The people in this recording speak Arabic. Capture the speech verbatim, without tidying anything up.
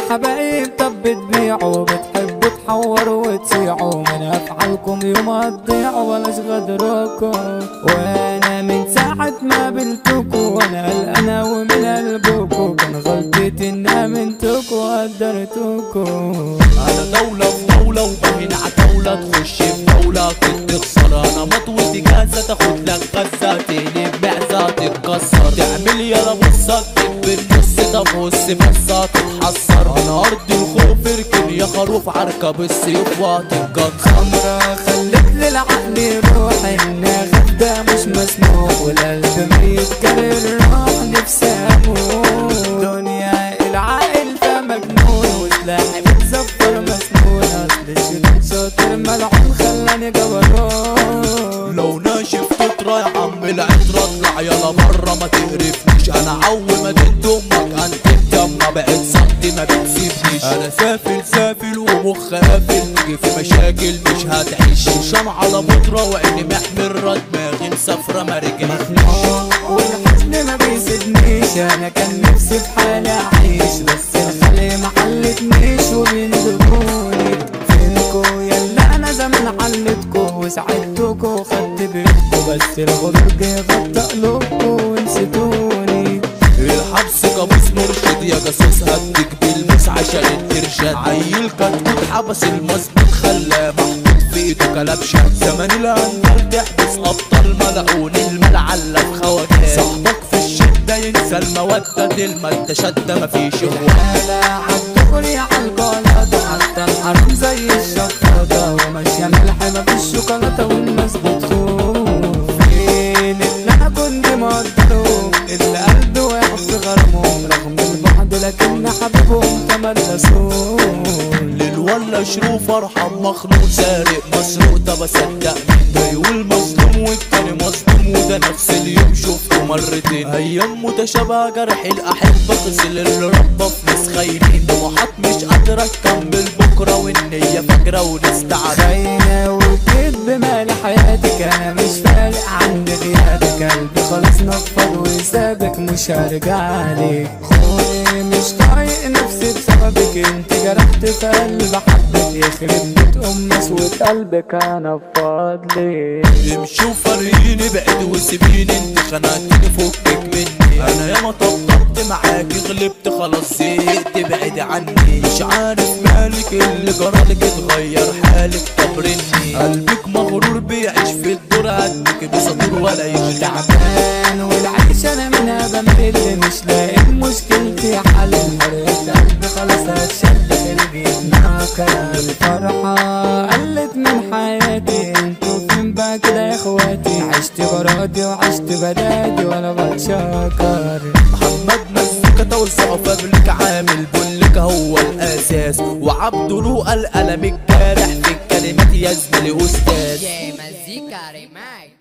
الحبايب طب بتبيعوا بتحبوا تحوروا وتسيعوا من افعالكم يوم هتضيعوا بلاش غدركم. وانا من ساعة ما قابلتكوا وانا قلقانة ومن قلبكوا كان غلطتي ان امنتكوا وقدرتكوا. انا دولة في دولة وبهين عتاولة تخش في دولة كنت تخسر. انا مطوتي جاهزة تاخد لك غزة تقلب بعزة تتكسر تعمل يالا بصة بالنص تبص بصة تتحسر. انا ارض الخوف اركن يا خروف عركة بالسيوف وهتتجد. خمرة خلت للعقل يروح انها غدا مش مسموح والقلب ميت كان الروح نفسه اموت. دنيا العاقل ده مجنون وسلاحي متزفر مسنون اصل الشيطان شاطر ملعون خلاني جبروت. لو ناشف تطرى يا عم العطرة اطلع يلا برا ما تقرفنيش. انا عول ما جيت امك انت الدم بقت صدي ما بتسيبنيش. انا سافل سافل ومخ قافل تيجي في مشاكل مش هتعيش. وشام على بطرة وعيني محمرة دماغي مسافرة ما رجعتش. والحزن ما بيسيبنيش انا كان نفسي في حالي اعيش بس الخلي ما حلتنيش وبيندبوني. فينكو يلا انا زمان علتكو وساعدتكو وخدت بيتكو بس الغدر جه غطى قلوبكو ونسيتوني. الحبس كابوس مرشد يا جاسوس هديك بالمس عشان الارشاد. عيل كتكوت حبس المظبوط خلاه محطوط في ايده كلبشة. زمان الانجل تحبس ابطال ملعون الملعلة في خواجات. صاحبك في الشدة ينسى المودة دي المادة شدة مفيش اخوات. الحالة عالدغري عالجلطة حتى الحرام زي الشفاطة وماشية ملح مفيش شوكولاتة والناس بتخوف. فين اللي انا كنت مقدره اللي قلبي واقع في غرامهم رغم البعد لكن حبيبهم تملسوه. للولا شروف ارحم مخلوق سارق مسروق ده بصدق ده يقول مظلوم والتاني مظلوم وده نفس اليوم شفته مرتين. ايام متشابهه جرح الاحبه غسل اللي ربى في ناس خاينين. طموحات مش قادره تكمل بكره والنيه فاكره ونستعد. خاينة وجيت بمال حياتك انا مش فارق عند غيابك. قلبي خلاص نفض وسابك مش هرجعلك. خوني مش طايق نفسي بسببك انت جرحت في قلب حبك. يخرب بيت ام اسود قلبك انا بفضلك. امشي وفرقيني بعد وسيبيني انت خنقتني فكك مني. انا ياما طبطبت معاكي غلبت خلاص زهقت بعد عني. مش عارف مالك اللي جرالك اتغير حالك طبرني. قلبك مغرور بيعيش في الدور قدك بسطور ولا يغلي. تعبان والعيش انا منها بمل مش لاقي مشكلتي حل. حرقت قلبي خلاص هتشد قلبي يتناكر. الفرحة قلت من حياتي انتوا فين بقى كده يا اخواتي. عشت برادي وعشت بدادي وانا بتشكر. محمد مزيكا توسع فابريك عامل بولك هو الاساس. وعبد لوقا القلم الجارح في الكلمات يا زميلي استاذ. مزيكا ريماكس.